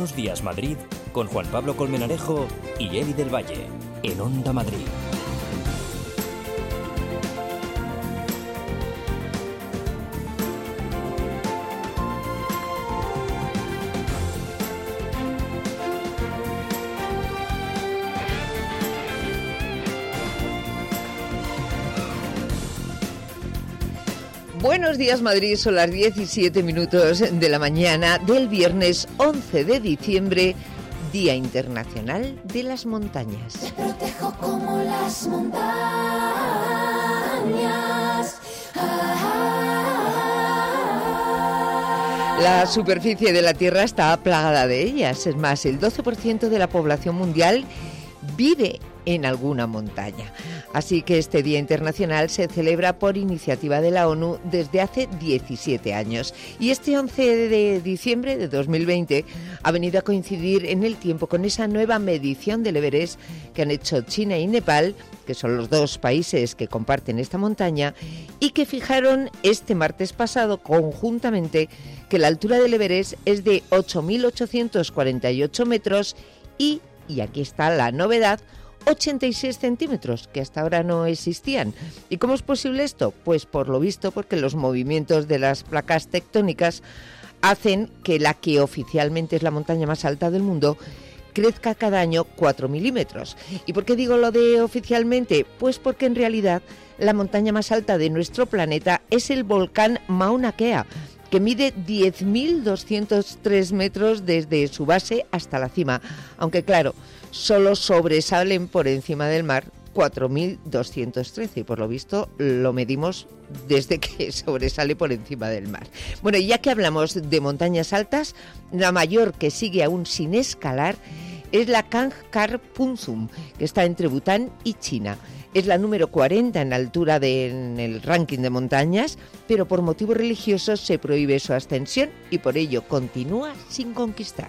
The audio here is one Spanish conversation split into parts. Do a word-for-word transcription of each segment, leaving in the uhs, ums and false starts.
Buenos Días Madrid con Juan Pablo Colmenarejo y Eli del Valle en Onda Madrid. Buenos días Madrid, son las diecisiete minutos de la mañana del viernes once de diciembre, Día Internacional de las Montañas. Te protejo como las montañas. Ah, La superficie de la Tierra está plagada de ellas, es más, el doce por ciento de la población mundial vive en alguna montaña. Así que este Día Internacional se celebra por iniciativa de la ONU desde hace diecisiete años. Y este once de diciembre de dos mil veinte ha venido a coincidir en el tiempo con esa nueva medición del Everest que han hecho China y Nepal, que son los dos países que comparten esta montaña, y que fijaron este martes pasado conjuntamente que la altura del Everest es de ocho mil ochocientos cuarenta y ocho metros y, y aquí está la novedad, ochenta y seis centímetros, que hasta ahora no existían. ¿Y cómo es posible esto? Pues por lo visto porque los movimientos de las placas tectónicas hacen que la que oficialmente es la montaña más alta del mundo crezca cada año cuatro milímetros. ¿Y por qué digo lo de oficialmente? Pues porque en realidad la montaña más alta de nuestro planeta es el volcán Mauna Kea, que mide diez mil doscientos tres metros desde su base hasta la cima, aunque claro, solo sobresalen por encima del mar cuatro mil doscientos trece y por lo visto lo medimos desde que sobresale por encima del mar. Bueno, y ya que hablamos de montañas altas, la mayor que sigue aún sin escalar es la Kangkar Punsum, que está entre Bután y China. Es la número cuarenta en altura de, en el ranking de montañas, pero por motivos religiosos se prohíbe su ascensión y por ello continúa sin conquistar.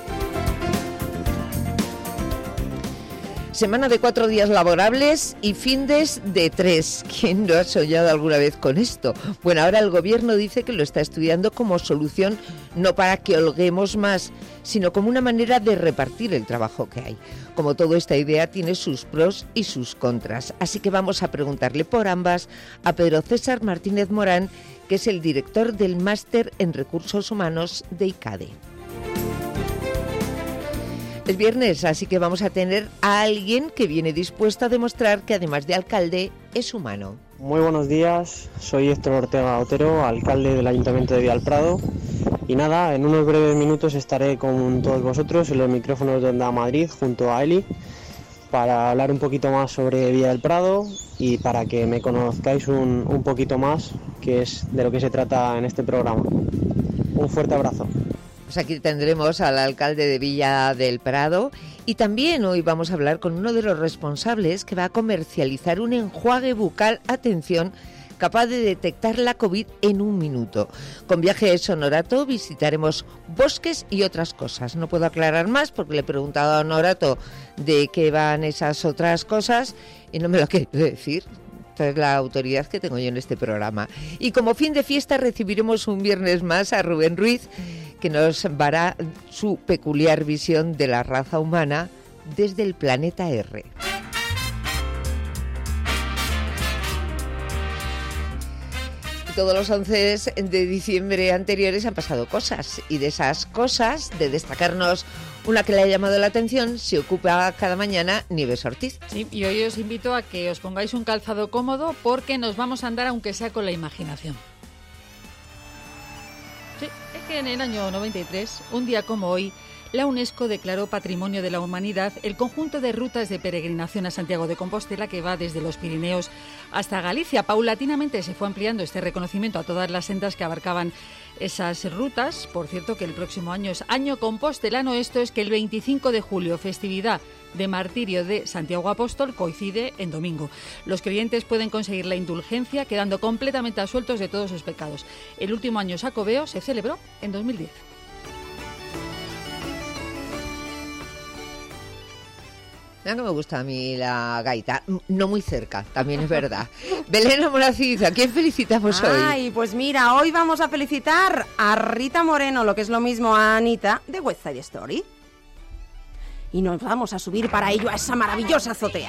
Semana de cuatro días laborables y findes de tres. ¿Quién no ha soñado alguna vez con esto? Bueno, ahora el gobierno dice que lo está estudiando como solución no para que holguemos más, sino como una manera de repartir el trabajo que hay. Como todo, esta idea tiene sus pros y sus contras. Así que vamos a preguntarle por ambas a Pedro César Martínez Morán, que es el director del Máster en Recursos Humanos de ICADE. Es viernes, así que vamos a tener a alguien que viene dispuesto a demostrar que además de alcalde es humano. Muy buenos días, soy Héctor Ortega Otero, alcalde del Ayuntamiento de Villalprado. Y nada, en unos breves minutos estaré con todos vosotros en los micrófonos de Onda Madrid junto a Eli para hablar un poquito más sobre Villa del Prado y para que me conozcáis un, un poquito más, que es de lo que se trata en este programa. Un fuerte abrazo. Pues aquí tendremos al alcalde de Villa del Prado y también hoy vamos a hablar con uno de los responsables que va a comercializar un enjuague bucal, atención, capaz de detectar la COVID en un minuto. Con Viajes Honorato visitaremos bosques y otras cosas. No puedo aclarar más porque le he preguntado a Honorato de qué van esas otras cosas y no me lo quiere decir. Esta es la autoridad que tengo yo en este programa. Y como fin de fiesta recibiremos un viernes más a Rubén Ruiz, que nos dará su peculiar visión de la raza humana desde el planeta R. Todos los once de diciembre anteriores han pasado cosas y de esas cosas, de destacarnos una que le ha llamado la atención, se ocupa cada mañana Nieves Ortiz. Sí, y hoy os invito a que os pongáis un calzado cómodo porque nos vamos a andar aunque sea con la imaginación. Sí, es que en el año noventa y tres, un día como hoy, la UNESCO declaró Patrimonio de la Humanidad el conjunto de rutas de peregrinación a Santiago de Compostela que va desde los Pirineos hasta Galicia. Paulatinamente se fue ampliando este reconocimiento a todas las sendas que abarcaban esas rutas. Por cierto, que el próximo año es año compostelano. Esto es que el veinticinco de julio, festividad de martirio de Santiago Apóstol, coincide en domingo. Los creyentes pueden conseguir la indulgencia quedando completamente absueltos de todos sus pecados. El último año jacobeo se celebró en dos mil diez. Ya no me gusta a mí la gaita, no muy cerca, también es verdad. Belén Amoracid, ¿a quién felicitamos hoy? Ay, pues mira, hoy vamos a felicitar a Rita Moreno, lo que es lo mismo a Anita, de West Side Story. Y nos vamos a subir para ello a esa maravillosa azotea.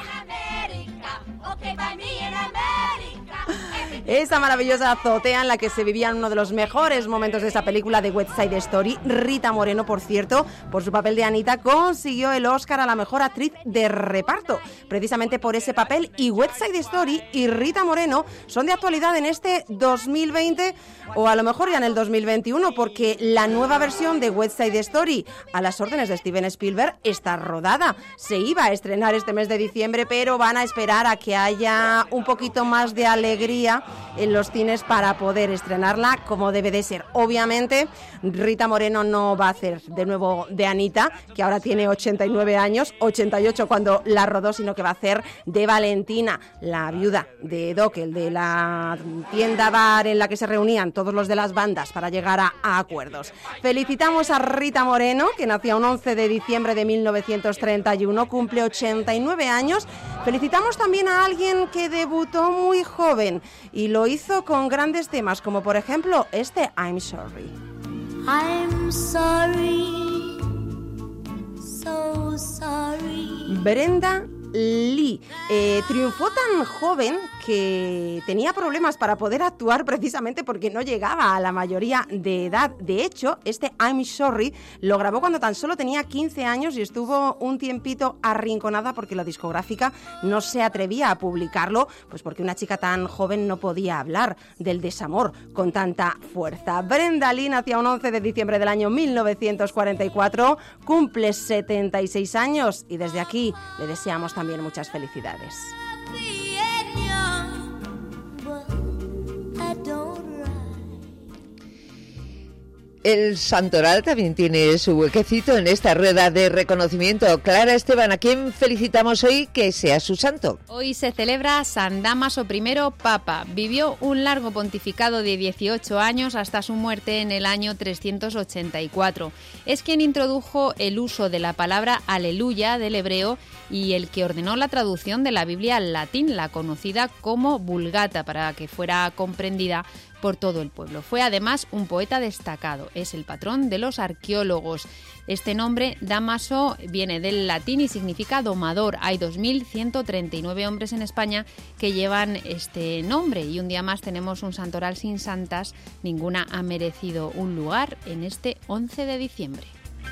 Esa maravillosa azotea en la que se vivían uno de los mejores momentos de esa película de West Side Story. Rita Moreno, por cierto, por su papel de Anita, consiguió el Oscar a la mejor actriz de reparto, precisamente por ese papel. Y West Side Story y Rita Moreno son de actualidad en este dos mil veinte o a lo mejor ya en el dos mil veintiuno, porque la nueva versión de West Side Story, a las órdenes de Steven Spielberg, está rodada. Se iba a estrenar este mes de diciembre, pero van a esperar a que haya un poquito más de alegría en los cines para poder estrenarla como debe de ser. Obviamente, Rita Moreno no va a hacer de nuevo de Anita, que ahora tiene ochenta y nueve años, ochenta y ocho cuando la rodó, sino que va a hacer de Valentina, la viuda de Doc, el de la tienda bar en la que se reunían todos los de las bandas para llegar a, a acuerdos. Felicitamos a Rita Moreno, que nació un once de diciembre de mil novecientos treinta y uno, cumple ochenta y nueve años. Felicitamos también a alguien que debutó muy joven y lo hizo con grandes temas, como por ejemplo este I'm Sorry. I'm sorry, so sorry. Brenda Lee eh, triunfó tan joven que tenía problemas para poder actuar precisamente porque no llegaba a la mayoría de edad. De hecho, este I'm Sorry lo grabó cuando tan solo tenía quince años y estuvo un tiempito arrinconada porque la discográfica no se atrevía a publicarlo, pues porque una chica tan joven no podía hablar del desamor con tanta fuerza. Brenda Lee nació un once de diciembre del año mil novecientos cuarenta y cuatro, cumple setenta y seis años y desde aquí le deseamos también muchas felicidades. El santoral también tiene su huequecito en esta rueda de reconocimiento. Clara Esteban, ¿a quién felicitamos hoy que sea su santo? Hoy se celebra San Dámaso I, Papa. Vivió un largo pontificado de dieciocho años hasta su muerte en el año trescientos ochenta y cuatro. Es quien introdujo el uso de la palabra aleluya del hebreo y el que ordenó la traducción de la Biblia al latín, la conocida como Vulgata, para que fuera comprendida por todo el pueblo. Fue además un poeta destacado, es el patrón de los arqueólogos. Este nombre, Dámaso, viene del latín y significa domador. Hay dos mil ciento treinta y nueve hombres en España que llevan este nombre y un día más tenemos un santoral sin santas. Ninguna ha merecido un lugar en este once de diciembre.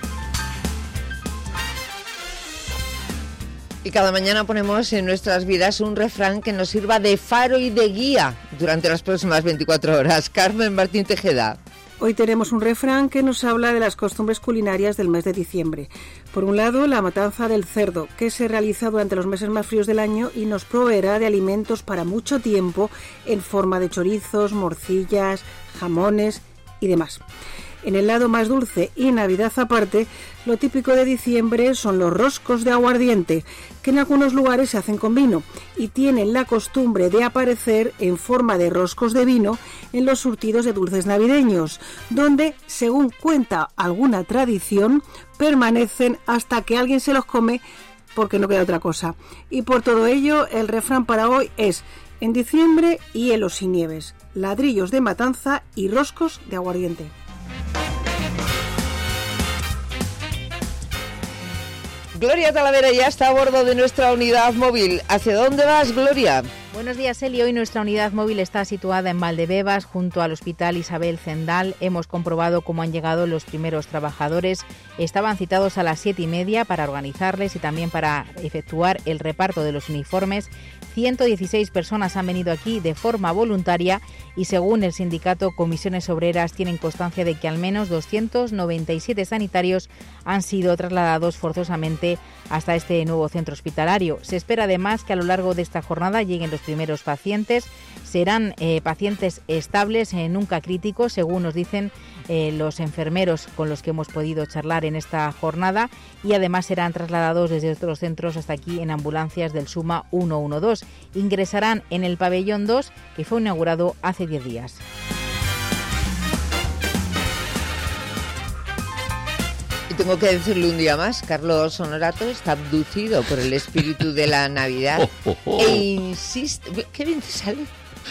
Y cada mañana ponemos en nuestras vidas un refrán que nos sirva de faro y de guía durante las próximas veinticuatro horas. Carmen Martín Tejeda. Hoy tenemos un refrán que nos habla de las costumbres culinarias del mes de diciembre. Por un lado, la matanza del cerdo, que se realiza durante los meses más fríos del año y nos proveerá de alimentos para mucho tiempo en forma de chorizos, morcillas, jamones y demás. En el lado más dulce y Navidad aparte, lo típico de diciembre son los roscos de aguardiente, que en algunos lugares se hacen con vino y tienen la costumbre de aparecer en forma de roscos de vino en los surtidos de dulces navideños, donde, según cuenta alguna tradición, permanecen hasta que alguien se los come porque no queda otra cosa. Y por todo ello, el refrán para hoy es: en diciembre, hielos y nieves, ladrillos de matanza y roscos de aguardiente. Gloria Talavera ya está a bordo de nuestra unidad móvil. ¿Hacia dónde vas, Gloria? Buenos días, Eli. Hoy nuestra unidad móvil está situada en Valdebebas, junto al Hospital Isabel Zendal. Hemos comprobado cómo han llegado los primeros trabajadores. Estaban citados a las siete y media para organizarles y también para efectuar el reparto de los uniformes. ciento dieciséis personas han venido aquí de forma voluntaria y, según el sindicato Comisiones Obreras, tienen constancia de que al menos doscientos noventa y siete sanitarios han sido trasladados forzosamente hasta este nuevo centro hospitalario. Se espera además que a lo largo de esta jornada lleguen los primeros pacientes. Serán eh, pacientes estables, eh, nunca críticos, según nos dicen eh, los enfermeros con los que hemos podido charlar en esta jornada, y además serán trasladados desde otros centros hasta aquí en ambulancias del SUMA ciento doce. Ingresarán en el pabellón dos, que fue inaugurado hace diez días. tengo que decirle un día más, Carlos Honorato está abducido por el espíritu de la Navidad Oh, oh, oh. e insiste... Qué bien te sale.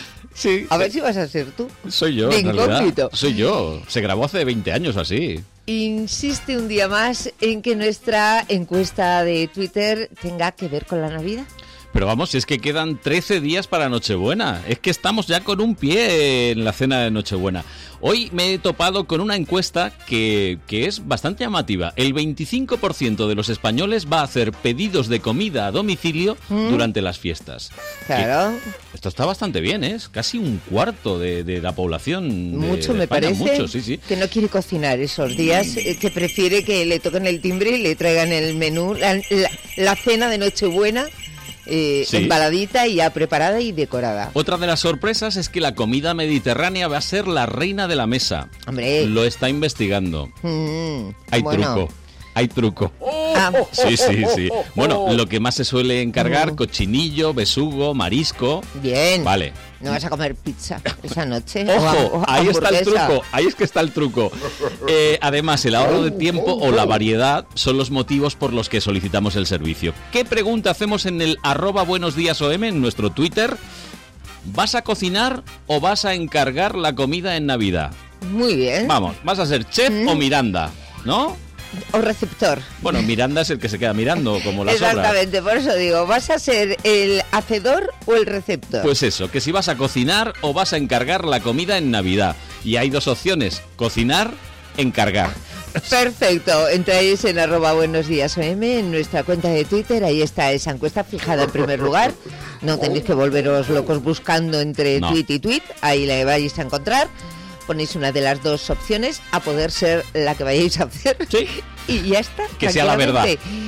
Sí. A ver si vas a ser tú. Soy yo, De en realidad. incógnito. Soy yo. Se grabó hace veinte años o así. Insiste un día más en que nuestra encuesta de Twitter tenga que ver con la Navidad. Pero vamos, si es que quedan trece días para Nochebuena. Es que estamos ya con un pie en la cena de Nochebuena. Hoy me he topado con una encuesta que, que es bastante llamativa. El veinticinco por ciento de los españoles va a hacer pedidos de comida a domicilio ¿Mm? durante las fiestas. Claro. Que esto está bastante bien, ¿eh? Es casi un cuarto de, de la población de, Mucho, de me España. parece, Mucho, sí, sí. que no quiere cocinar esos días, eh, que prefiere que le toquen el timbre y le traigan el menú, la, la, la cena de Nochebuena. Eh, Sí. Embaladita y ya preparada y decorada. Otra de las sorpresas es que la comida mediterránea va a ser la reina de la mesa. Hombre. Lo está investigando. Mm, Hay bueno. truco. Hay truco. Ah. Sí, sí, sí. Bueno, lo que más se suele encargar, cochinillo, besugo, marisco. Bien. Vale. ¿No vas a comer pizza esa noche? O ha- Ojo, o ahí está el hamburguesa. truco, ahí es que está el truco. Eh, además, el ahorro de tiempo o la variedad son los motivos por los que solicitamos el servicio. ¿Qué pregunta hacemos en el arroba buenos días O M en nuestro Twitter? ¿Vas a cocinar o vas a encargar la comida en Navidad? Muy bien. Vamos, ¿vas a ser chef o Miranda? ¿No? O receptor. Bueno, Miranda es el que se queda mirando, como las obras. Exactamente, por eso digo, ¿vas a ser el hacedor o el receptor? Pues eso, que si vas a cocinar o vas a encargar la comida en Navidad. Y hay dos opciones, cocinar, encargar. Perfecto, entráis en arroba buenos días O M en nuestra cuenta de Twitter, ahí está esa encuesta fijada en primer lugar, no tenéis que volveros locos buscando entre No. tweet y tweet, ahí la vais a encontrar, ponéis una de las dos opciones, a poder ser la que vayáis a hacer, sí. Y ya está. Que sea la verdad.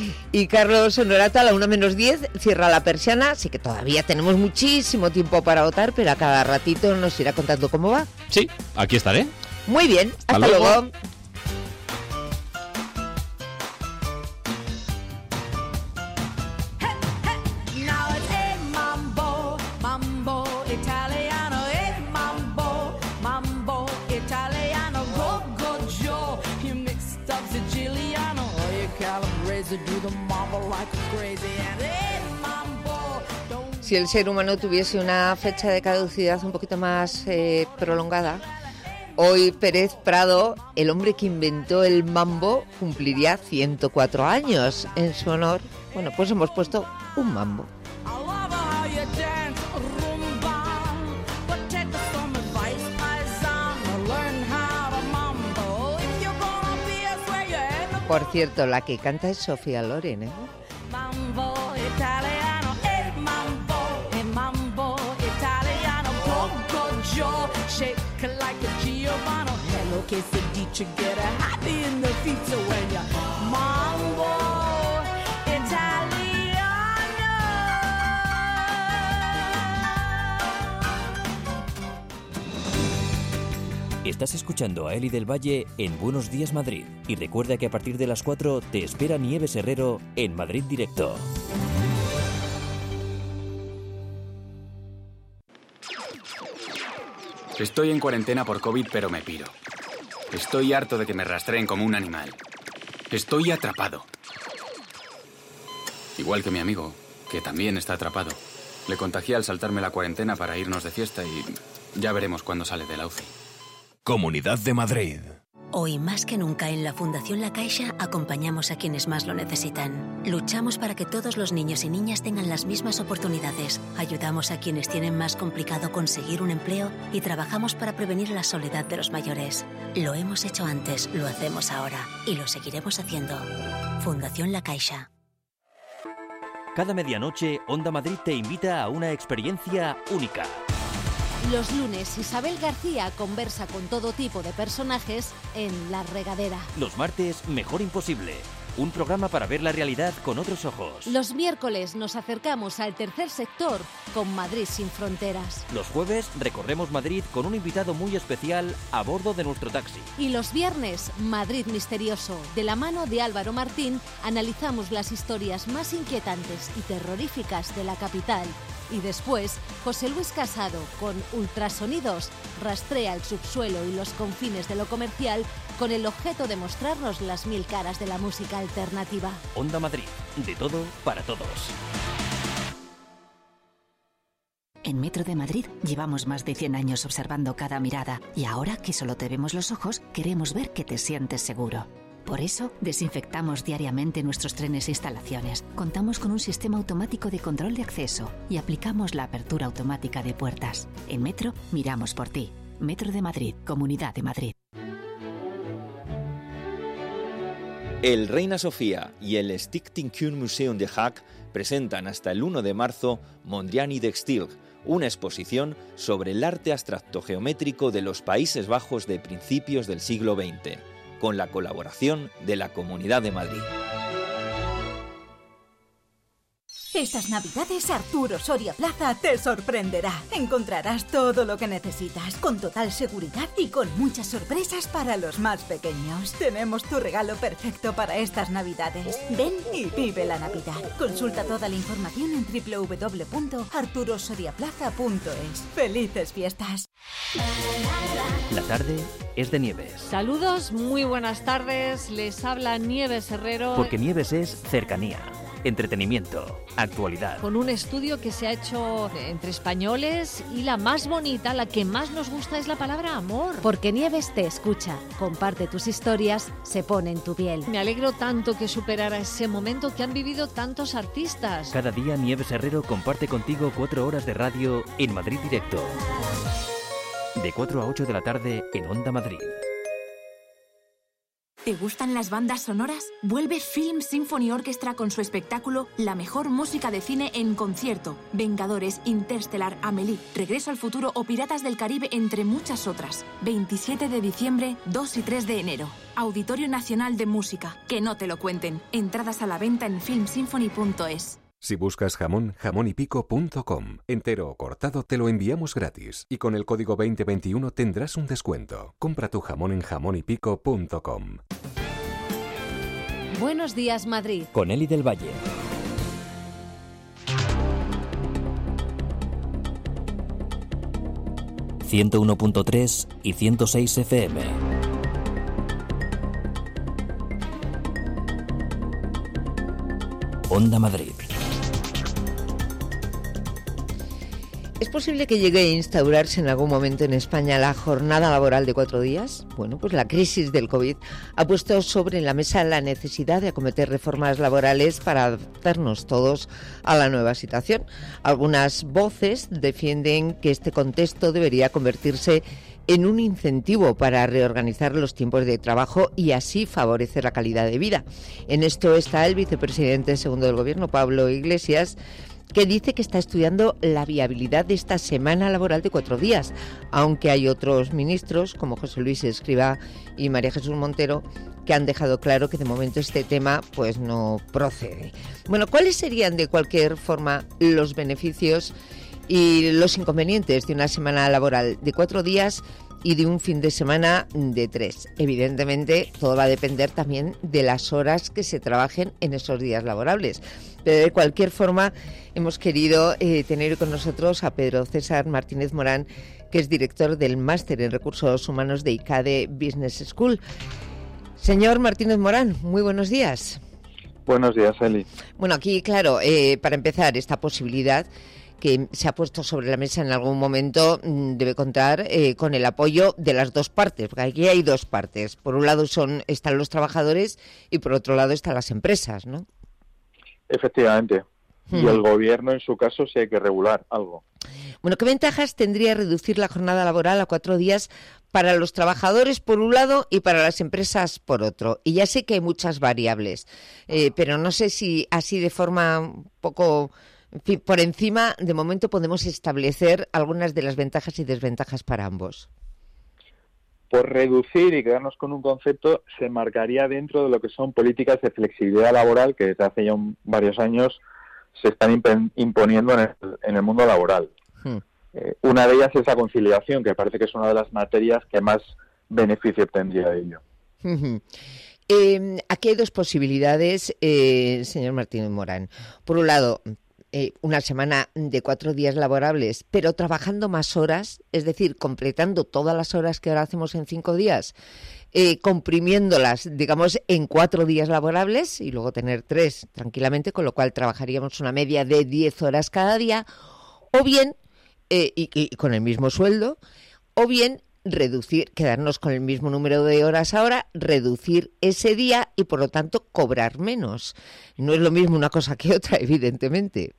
Y Carlos Honorato a la una menos diez cierra la persiana, así que todavía tenemos muchísimo tiempo para votar, pero a cada ratito nos irá contando cómo va. Sí, aquí estaré. Muy bien, hasta, Hasta luego. luego. Now it's a mambo, mambo italiano, a mambo, mambo italiano, go go Joe, you mixed up Siciliano, or you calabrese, do the mambo like a crazy, and a mambo, don't. Si el ser humano tuviese una fecha de caducidad un poquito más eh, prolongada, hoy Pérez Prado, el hombre que inventó el mambo, cumpliría ciento cuatro años. En su honor, bueno, pues hemos puesto un mambo. I love how you dance rumba, but take some advice, paisano, learn how to mambo. If you're gonna be a swear you ain't Por cierto, la que canta es Sofía Loren, ¿eh? mambo italiano, eh mambo, eh mambo italiano, go go Joe, shake like a Giovanni. Hello, quesadilla, get a happy in the pizza when you mambo italiano. Estás escuchando a Eli del Valle en Buenos Días Madrid. Y recuerda que a partir de las cuatro te espera Nieves Herrero en Madrid Directo. Estoy en cuarentena por COVID, pero me piro. Estoy harto de que me rastreen como un animal. Estoy atrapado. Igual que mi amigo, que también está atrapado. Le contagié al saltarme la cuarentena para irnos de fiesta y ya veremos cuándo sale de la U C I. Comunidad de Madrid. Hoy más que nunca en la Fundación La Caixa acompañamos a quienes más lo necesitan. Luchamos para que todos los niños y niñas tengan las mismas oportunidades. Ayudamos a quienes tienen más complicado conseguir un empleo y trabajamos para prevenir la soledad de los mayores. Lo hemos hecho antes, lo hacemos ahora y lo seguiremos haciendo. Fundación La Caixa. Cada medianoche, Onda Madrid te invita a una experiencia única. Los lunes, Isabel García conversa con todo tipo de personajes en La Regadera. Los martes, Mejor Imposible. Un programa para ver la realidad con otros ojos. Los miércoles nos acercamos al tercer sector con Madrid sin fronteras. Los jueves recorremos Madrid con un invitado muy especial a bordo de nuestro taxi. Y los viernes, Madrid Misterioso. De la mano de Álvaro Martín, analizamos las historias más inquietantes y terroríficas de la capital. Y después, José Luis Casado, con Ultrasonidos, rastrea el subsuelo y los confines de lo comercial con el objeto de mostrarnos las mil caras de la música alternativa. Onda Madrid, de todo para todos. En Metro de Madrid llevamos más de cien años observando cada mirada y ahora que solo te vemos los ojos, queremos ver que te sientes seguro. Por eso, desinfectamos diariamente nuestros trenes e instalaciones. Contamos con un sistema automático de control de acceso y aplicamos la apertura automática de puertas. En Metro, miramos por ti. Metro de Madrid, Comunidad de Madrid. El Reina Sofía y el Stichting Kunstmuseum de Haag presentan hasta el uno de marzo Mondrian de Stil, una exposición sobre el arte abstracto geométrico de los Países Bajos de principios del siglo veinte, con la colaboración de la Comunidad de Madrid. Estas Navidades Arturo Soria Plaza te sorprenderá. Encontrarás todo lo que necesitas, con total seguridad y con muchas sorpresas para los más pequeños. Tenemos tu regalo perfecto para estas Navidades. Ven y vive la Navidad. Consulta toda la información en doble u doble u doble u punto arturo soria plaza punto es. ¡Felices fiestas! La tarde es de Nieves. Saludos, muy buenas tardes. Les habla Nieves Herrero. Porque Nieves es cercanía, entretenimiento, actualidad. Con un estudio que se ha hecho entre españoles y la más bonita, la que más nos gusta es la palabra amor. Porque Nieves te escucha, comparte tus historias, se pone en tu piel. Me alegro tanto que superara ese momento que han vivido tantos artistas. Cada día Nieves Herrero comparte contigo cuatro horas de radio en Madrid Directo. De cuatro a ocho de la tarde en Onda Madrid. ¿Te gustan las bandas sonoras? Vuelve Film Symphony Orchestra con su espectáculo La mejor música de cine en concierto. Vengadores, Interstellar, Amélie, Regreso al futuro o Piratas del Caribe, entre muchas otras. veintisiete de diciembre, dos y tres de enero. Auditorio Nacional de Música. Que no te lo cuenten. Entradas a la venta en film symphony punto es. Si buscas jamón, jamón y pico punto com. Entero o cortado te lo enviamos gratis. Y con el código veinte veintiuno tendrás un descuento. Compra tu jamón en jamón y pico punto com. Buenos días, Madrid. Con Eli del Valle. ciento uno punto tres y ciento seis F M. Onda Madrid. ¿Es posible que llegue a instaurarse en algún momento en España la jornada laboral de cuatro días? Bueno, pues la crisis del COVID ha puesto sobre la mesa la necesidad de acometer reformas laborales para adaptarnos todos a la nueva situación. Algunas voces defienden que este contexto debería convertirse en un incentivo para reorganizar los tiempos de trabajo y así favorecer la calidad de vida. En esto está el vicepresidente segundo del Gobierno, Pablo Iglesias, que dice que está estudiando la viabilidad de esta semana laboral de cuatro días, aunque hay otros ministros, como José Luis Escrivá y María Jesús Montero, que han dejado claro que de momento este tema pues no procede. Bueno, ¿cuáles serían de cualquier forma los beneficios y los inconvenientes de una semana laboral de cuatro días y de un fin de semana de tres? Evidentemente, todo va a depender también de las horas que se trabajen en esos días laborables. Pero de cualquier forma, hemos querido eh, tener con nosotros a Pedro César Martínez Morán, que es director del Máster en Recursos Humanos de ICADE Business School. Señor Martínez Morán, muy buenos días. Buenos días, Eli. Bueno, aquí, claro, eh, para empezar, esta posibilidad que se ha puesto sobre la mesa en algún momento debe contar eh, con el apoyo de las dos partes, porque aquí hay dos partes. Por un lado son están los trabajadores y por otro lado están las empresas, ¿no? Efectivamente. Hmm. Y el gobierno, en su caso, sí hay que regular algo. Bueno, ¿qué ventajas tendría reducir la jornada laboral a cuatro días para los trabajadores por un lado y para las empresas por otro? Y ya sé que hay muchas variables, eh, pero no sé si así de forma un poco... En fin, por encima, de momento podemos establecer algunas de las ventajas y desventajas para ambos. Por reducir y quedarnos con un concepto, se marcaría dentro de lo que son políticas de flexibilidad laboral que desde hace ya un, varios años se están imp- imponiendo en el, en el mundo laboral. Hmm. Eh, una de ellas es la conciliación, que parece que es una de las materias que más beneficio obtendría de ello. Uh-huh. Eh, aquí hay dos posibilidades, eh, señor Martínez Morán. Por un lado, eh, una semana de cuatro días laborables, pero trabajando más horas, es decir, completando todas las horas que ahora hacemos en cinco días, eh, comprimiéndolas, digamos, en cuatro días laborables y luego tener tres tranquilamente, con lo cual trabajaríamos una media de diez horas cada día, o bien, eh, y, y con el mismo sueldo, o bien reducir, quedarnos con el mismo número de horas ahora, reducir ese día y por lo tanto cobrar menos. No es lo mismo una cosa que otra, evidentemente.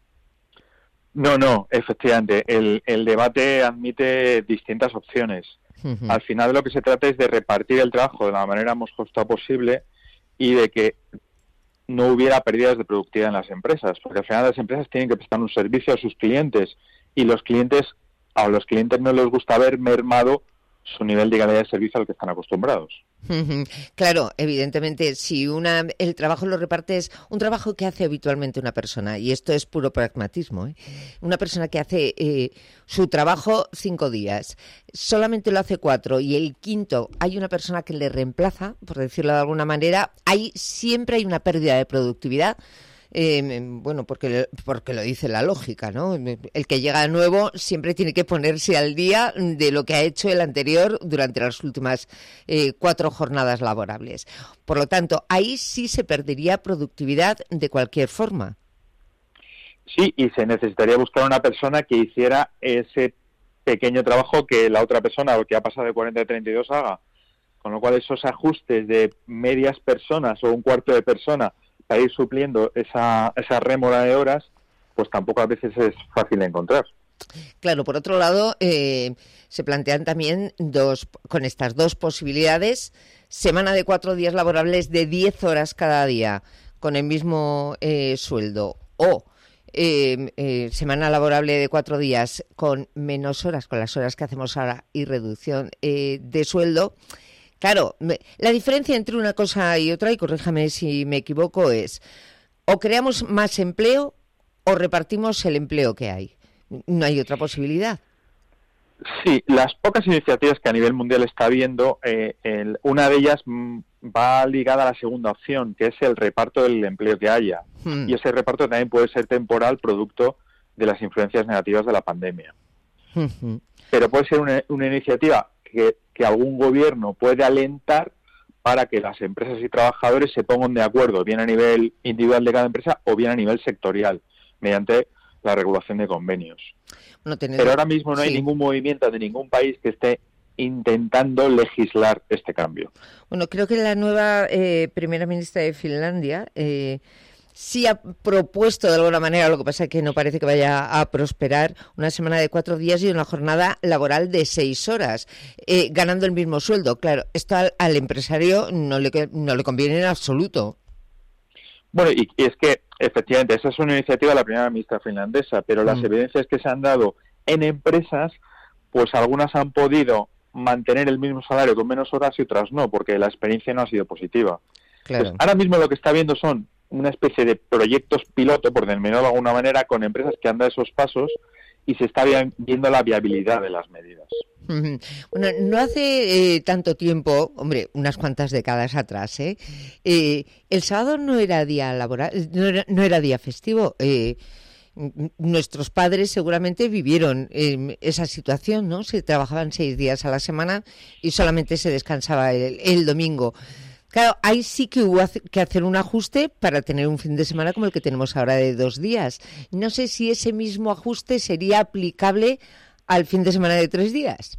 No, no, efectivamente. El, el debate admite distintas opciones. Uh-huh. Al final de lo que se trata es de repartir el trabajo de la manera más justa posible y de que no hubiera pérdidas de productividad en las empresas, porque al final las empresas tienen que prestar un servicio a sus clientes y los clientes, a los clientes no les gusta ver mermado su nivel de calidad de servicio al que están acostumbrados. Claro, evidentemente, si una el trabajo lo repartes, un trabajo que hace habitualmente una persona, y esto es puro pragmatismo, ¿eh? Una persona que hace eh, su trabajo cinco días, solamente lo hace cuatro, y el quinto hay una persona que le reemplaza, por decirlo de alguna manera, ahí siempre hay una pérdida de productividad. Eh, bueno, porque, porque lo dice la lógica, ¿no? El que llega nuevo siempre tiene que ponerse al día de lo que ha hecho el anterior durante las últimas eh, cuatro jornadas laborables. Por lo tanto, ahí sí se perdería productividad de cualquier forma. Sí, y se necesitaría buscar una persona que hiciera ese pequeño trabajo que la otra persona, o que ha pasado de cuarenta a treinta y dos, haga. Con lo cual, esos ajustes de medias personas o un cuarto de persona para ir supliendo esa, esa rémora de horas, pues tampoco a veces es fácil de encontrar. Claro, por otro lado, eh, se plantean también dos, con estas dos posibilidades, semana de cuatro días laborables de diez horas cada día, con el mismo eh, sueldo, o eh, eh, semana laborable de cuatro días con menos horas, con las horas que hacemos ahora, y reducción eh, de sueldo. Claro, la diferencia entre una cosa y otra, y corríjame si me equivoco, es o creamos más empleo o repartimos el empleo que hay. No hay otra posibilidad. Sí, las pocas iniciativas que a nivel mundial está habiendo, eh, el, una de ellas mm, va ligada a la segunda opción, que es el reparto del empleo que haya. Hmm. Y ese reparto también puede ser temporal, producto de las influencias negativas de la pandemia. Hmm. Pero puede ser una, una iniciativa que, que algún gobierno puede alentar para que las empresas y trabajadores se pongan de acuerdo, bien a nivel individual de cada empresa o bien a nivel sectorial, mediante la regulación de convenios. No tenés... Pero ahora mismo no hay sí. ningún movimiento de ningún país que esté intentando legislar este cambio. Bueno, creo que la nueva eh, primera ministra de Finlandia eh, sí ha propuesto de alguna manera, lo que pasa es que no parece que vaya a prosperar, una semana de cuatro días y una jornada laboral de seis horas, eh, ganando el mismo sueldo. Claro, esto al, al empresario no le, no le conviene en absoluto. Bueno, y, y es que, efectivamente, esa es una iniciativa de la primera ministra finlandesa, pero las mm. evidencias que se han dado en empresas, pues algunas han podido mantener el mismo salario con menos horas y otras no, porque la experiencia no ha sido positiva. Claro. Pues ahora mismo lo que está viendo son una especie de proyectos piloto, por denominarlo de alguna manera, con empresas que han dado esos pasos y se está viendo la viabilidad de las medidas. Bueno, no hace eh, tanto tiempo, hombre, unas cuantas décadas atrás, ¿eh? Eh, el sábado no era día laboral, no era, no era día festivo. Eh, nuestros padres seguramente vivieron eh, esa situación, ¿no? Se trabajaban seis días a la semana y solamente se descansaba el, el domingo. Claro, ahí sí que hubo que hacer un ajuste para tener un fin de semana como el que tenemos ahora de dos días. No sé si ese mismo ajuste sería aplicable al fin de semana de tres días.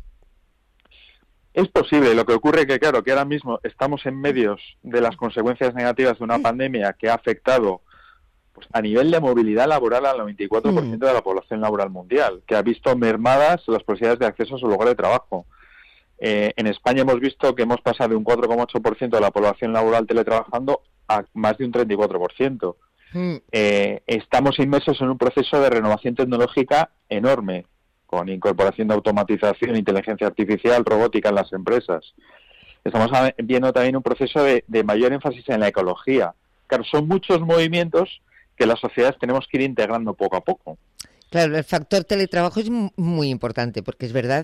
Es posible. Lo que ocurre es que, claro, que ahora mismo estamos en medios de las consecuencias negativas de una pandemia que ha afectado, pues, a nivel de movilidad laboral al noventa y cuatro por ciento de la población laboral mundial, que ha visto mermadas las posibilidades de acceso a su lugar de trabajo. Eh, en España hemos visto que hemos pasado de un cuatro coma ocho por ciento de la población laboral teletrabajando a más de un treinta y cuatro por ciento. Mm. Eh, estamos inmersos en un proceso de renovación tecnológica enorme, con incorporación de automatización, inteligencia artificial, robótica en las empresas. Estamos viendo también un proceso de, de mayor énfasis en la ecología. Claro, son muchos movimientos que las sociedades tenemos que ir integrando poco a poco. Claro, el factor teletrabajo es muy importante, porque es verdad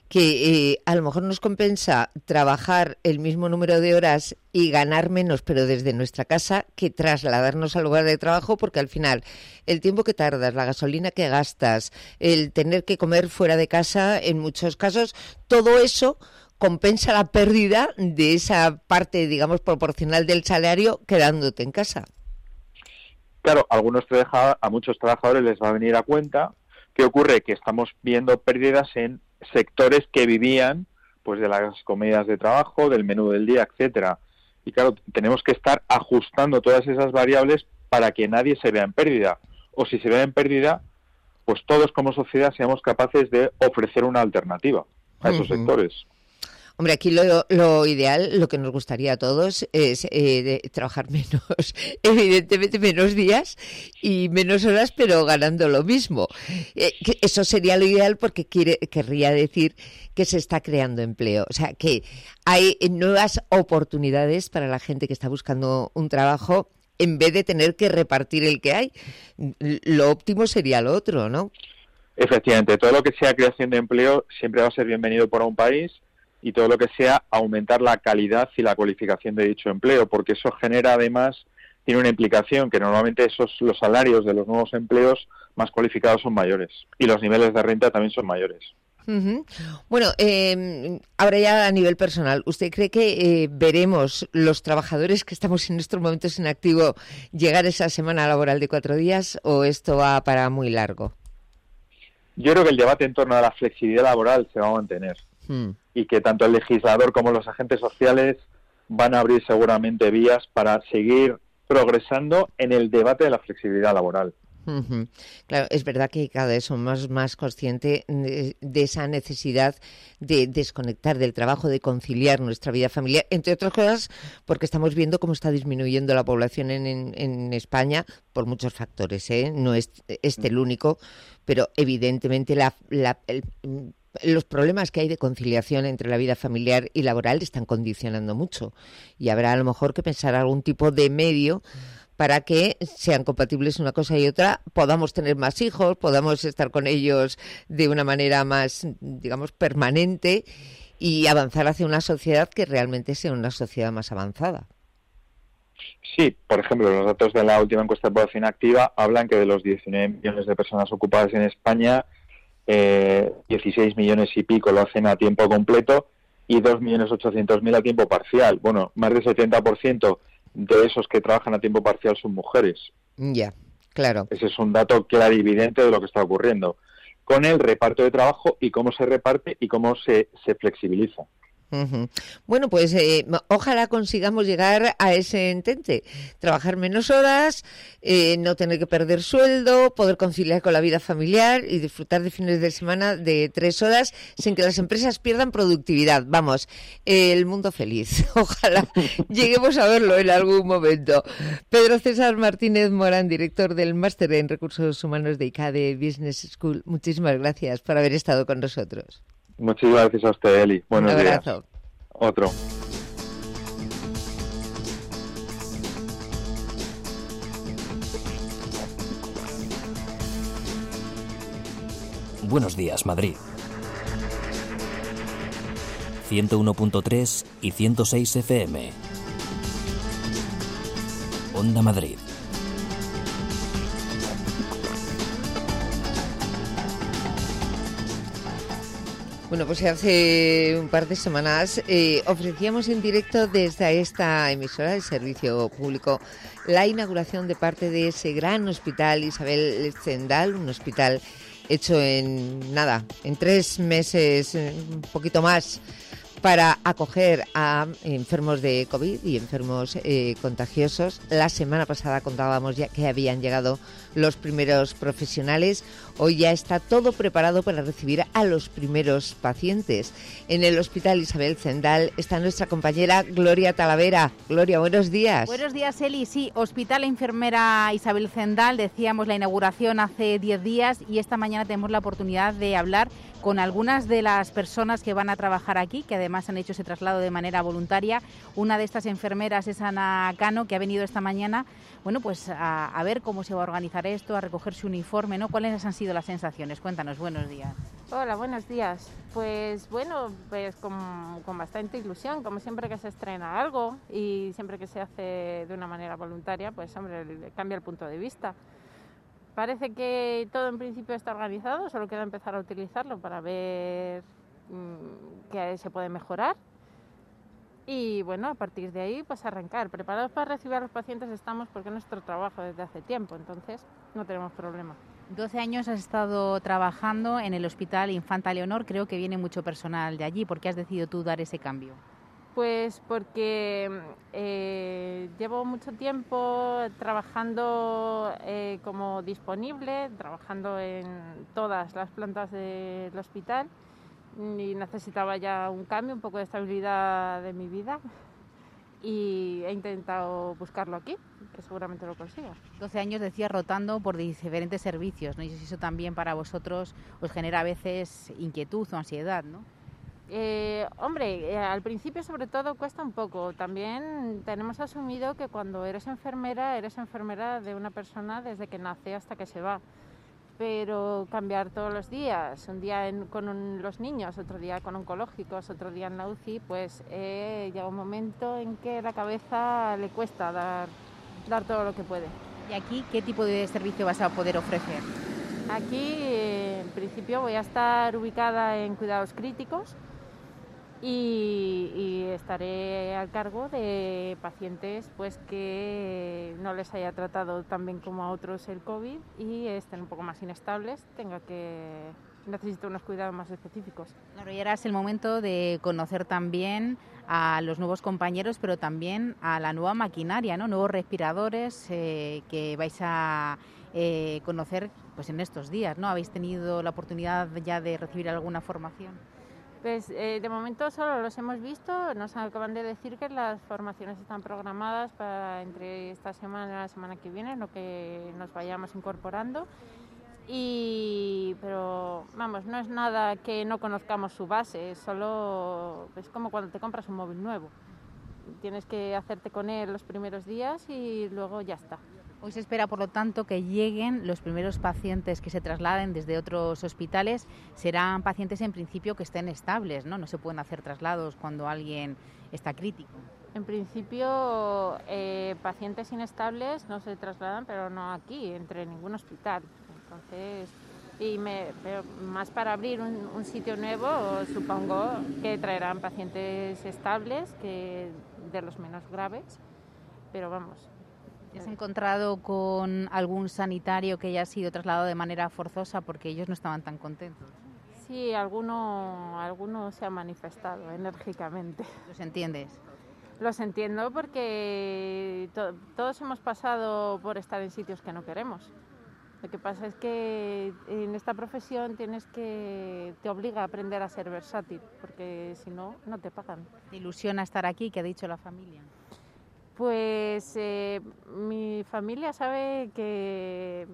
que eh, a lo mejor nos compensa trabajar el mismo número de horas y ganar menos, pero desde nuestra casa, que trasladarnos al lugar de trabajo, porque al final el tiempo que tardas, la gasolina que gastas, el tener que comer fuera de casa, en muchos casos, todo eso compensa la pérdida de esa parte, digamos, proporcional del salario quedándote en casa. Claro, a algunos trabaja- a muchos trabajadores les va a venir a cuenta. ¿Qué ocurre? Que estamos viendo pérdidas en sectores que vivían pues de las comidas de trabajo, del menú del día, etcétera. Y claro, tenemos que estar ajustando todas esas variables para que nadie se vea en pérdida. O si se ve en pérdida, pues todos como sociedad seamos capaces de ofrecer una alternativa a esos Uh-huh. sectores. Hombre, aquí lo, lo ideal, lo que nos gustaría a todos es eh, de trabajar menos, evidentemente menos días y menos horas, pero ganando lo mismo. Eh, que eso sería lo ideal porque quiere, querría decir que se está creando empleo. O sea, que hay nuevas oportunidades para la gente que está buscando un trabajo en vez de tener que repartir el que hay. Lo óptimo sería lo otro, ¿no? Efectivamente, todo lo que sea creación de empleo siempre va a ser bienvenido para un país, y todo lo que sea aumentar la calidad y la cualificación de dicho empleo, porque eso genera además, tiene una implicación, que normalmente esos los salarios de los nuevos empleos más cualificados son mayores y los niveles de renta también son mayores. Uh-huh. Bueno, eh, ahora ya a nivel personal, ¿usted cree que eh, veremos los trabajadores que estamos en estos momentos en activo llegar a esa semana laboral de cuatro días o esto va para muy largo? Yo creo que el debate en torno a la flexibilidad laboral se va a mantener. Hmm. Y que tanto el legislador como los agentes sociales van a abrir seguramente vías para seguir progresando en el debate de la flexibilidad laboral. Uh-huh. Claro, es verdad que cada vez somos más conscientes de, de esa necesidad de desconectar del trabajo, de conciliar nuestra vida familiar, entre otras cosas porque estamos viendo cómo está disminuyendo la población en, en, en España por muchos factores, ¿eh? No es este el único, pero evidentemente la, la, el, los problemas que hay de conciliación entre la vida familiar y laboral están condicionando mucho y habrá a lo mejor que pensar algún tipo de medio para que sean compatibles una cosa y otra, podamos tener más hijos, podamos estar con ellos de una manera más, digamos, permanente y avanzar hacia una sociedad que realmente sea una sociedad más avanzada. Sí, por ejemplo, los datos de la última encuesta de población activa hablan que de los diecinueve millones de personas ocupadas en España, eh, dieciséis millones y pico lo hacen a tiempo completo y dos millones ochocientos mil a tiempo parcial. Bueno, más del setenta por ciento de esos que trabajan a tiempo parcial son mujeres. Ya, claro. Ese es un dato clarividente de lo que está ocurriendo con el reparto de trabajo y cómo se reparte y cómo se, se flexibiliza. Uh-huh. Bueno, pues eh, ojalá consigamos llegar a ese entente, trabajar menos horas, eh, no tener que perder sueldo, poder conciliar con la vida familiar y disfrutar de fines de semana de tres horas sin que las empresas pierdan productividad. Vamos, eh, el mundo feliz. Ojalá lleguemos a verlo en algún momento. Pedro César Martínez Morán, director del Máster en Recursos Humanos de ICADE Business School, muchísimas gracias por haber estado con nosotros. Muchísimas gracias a usted, Eli. Buenos Un abrazo. días. Otro. Buenos días, Madrid. ciento uno punto tres y ciento seis F M. Onda Madrid. Bueno, pues hace un par de semanas eh, ofrecíamos en directo desde esta emisora de servicio público la inauguración de parte de ese gran hospital Isabel Zendal, un hospital hecho en nada, en tres meses, un poquito más, para acoger a enfermos de COVID y enfermos eh, contagiosos. La semana pasada contábamos ya que habían llegado los primeros profesionales. Hoy ya está todo preparado para recibir a los primeros pacientes. En el Hospital Isabel Zendal está nuestra compañera Gloria Talavera. Gloria, buenos días. Buenos días, Eli. Sí, Hospital Enfermera Isabel Zendal. Decíamos la inauguración hace diez días y esta mañana tenemos la oportunidad de hablar con algunas de las personas que van a trabajar aquí, que además han hecho ese traslado de manera voluntaria. Una de estas enfermeras es Ana Cano, que ha venido esta mañana, bueno, pues a, a ver cómo se va a organizar esto, a recoger su uniforme, ¿no? ¿Cuáles han sido las sensaciones? Cuéntanos, buenos días. Hola, buenos días. Pues bueno, pues con, con bastante ilusión, como siempre que se estrena algo y siempre que se hace de una manera voluntaria, pues hombre, cambia el punto de vista. Parece que todo en principio está organizado, solo queda empezar a utilizarlo para ver mmm, qué se puede mejorar. Y bueno, a partir de ahí, pues arrancar. Preparados para recibir a los pacientes estamos porque es nuestro trabajo desde hace tiempo, entonces no tenemos problema. doce años has estado trabajando en el Hospital Infanta Leonor, creo que viene mucho personal de allí. ¿Por qué has decidido tú dar ese cambio? Pues porque eh, llevo mucho tiempo trabajando eh, como disponible, trabajando en todas las plantas del hospital y necesitaba ya un cambio, un poco de estabilidad de mi vida y he intentado buscarlo aquí, que seguramente lo consiga. doce años, decía, rotando por diferentes servicios, ¿no? Y eso también para vosotros os genera a veces inquietud o ansiedad, ¿no? Eh, hombre, eh, al principio sobre todo cuesta un poco. También tenemos asumido que cuando eres enfermera, eres enfermera de una persona desde que nace hasta que se va. Pero cambiar todos los días, un día en, con un, los niños, otro día con oncológicos, otro día en la U C I, pues eh, llega un momento en que la cabeza le cuesta dar, dar todo lo que puede. ¿Y aquí qué tipo de servicio vas a poder ofrecer? Aquí, eh, en principio, voy a estar ubicada en cuidados críticos. Y, y estaré al cargo de pacientes pues que no les haya tratado tan bien como a otros el COVID y estén un poco más inestables, tenga que necesito unos cuidados más específicos. Claro, y ahora es el momento de conocer también a los nuevos compañeros, pero también a la nueva maquinaria, ¿no? Nuevos respiradores eh, que vais a eh, conocer pues en estos días, ¿no? ¿Habéis tenido la oportunidad ya de recibir alguna formación? Pues eh, de momento solo los hemos visto, nos acaban de decir que las formaciones están programadas para entre esta semana y la semana que viene, en lo que nos vayamos incorporando. Y, pero vamos, no es nada que no conozcamos su base, es solo es como cuando te compras un móvil nuevo. Tienes que hacerte con él los primeros días y luego ya está. Hoy se espera, por lo tanto, que lleguen los primeros pacientes que se trasladen desde otros hospitales. Serán pacientes, en principio, que estén estables, ¿no? No se pueden hacer traslados cuando alguien está crítico. En principio, eh, pacientes inestables no se trasladan, pero no aquí, entre ningún hospital. Entonces, y me, pero más para abrir un, un sitio nuevo, supongo que traerán pacientes estables, que de los menos graves, pero vamos. ¿Te has encontrado con algún sanitario que haya sido trasladado de manera forzosa porque ellos no estaban tan contentos? Sí, alguno, alguno se ha manifestado enérgicamente. ¿Los entiendes? Los entiendo porque to- todos hemos pasado por estar en sitios que no queremos. Lo que pasa es que en esta profesión tienes que te obliga a aprender a ser versátil, porque si no, no te pagan. ¿Te ilusiona estar aquí? ¿Qué ha dicho la familia? Pues eh, mi familia sabe que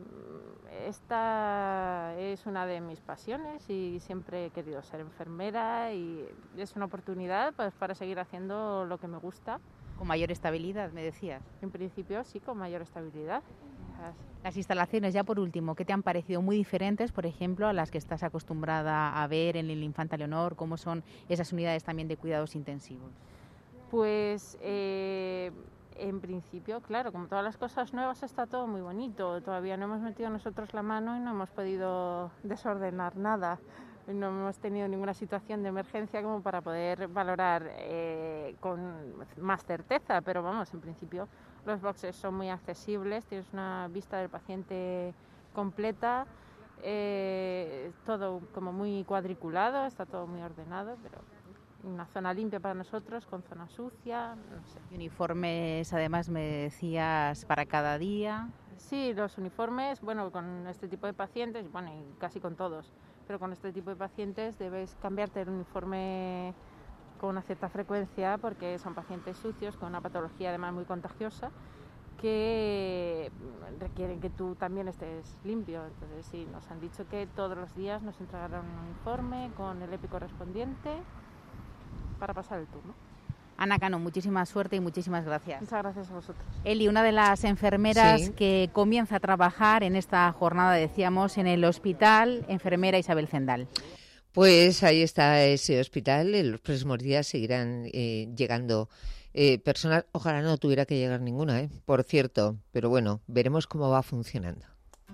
esta es una de mis pasiones y siempre he querido ser enfermera y es una oportunidad pues, para seguir haciendo lo que me gusta. ¿Con mayor estabilidad, me decías? En principio sí, con mayor estabilidad. Las instalaciones, ya por último, ¿qué te han parecido muy diferentes, por ejemplo, a las que estás acostumbrada a ver en el Infanta Leonor? ¿Cómo son esas unidades también de cuidados intensivos? Pues eh, en principio, claro, como todas las cosas nuevas está todo muy bonito. Todavía no hemos metido nosotros la mano y no hemos podido desordenar nada. No hemos tenido ninguna situación de emergencia como para poder valorar eh, con más certeza, pero vamos, en principio los boxes son muy accesibles, tienes una vista del paciente completa, eh, todo como muy cuadriculado, está todo muy ordenado, pero una zona limpia para nosotros, con zona sucia, no sé. Uniformes, además, me decías, para cada día. Sí, los uniformes, bueno, con este tipo de pacientes, bueno, y casi con todos, pero con este tipo de pacientes debes cambiarte el uniforme con una cierta frecuencia porque son pacientes sucios con una patología además muy contagiosa que requieren que tú también estés limpio. Entonces sí, nos han dicho que todos los días nos entregarán un uniforme con el E P I correspondiente para pasar el turno. Ana Cano, muchísima suerte y muchísimas gracias. Muchas gracias a vosotros. Eli, una de las enfermeras Sí. que comienza a trabajar en esta jornada, decíamos, en el hospital, enfermera Isabel Zendal. Pues ahí está ese hospital. En los próximos días seguirán eh, llegando eh, personas. Ojalá no tuviera que llegar ninguna, ¿eh? Por cierto. Pero bueno, veremos cómo va funcionando.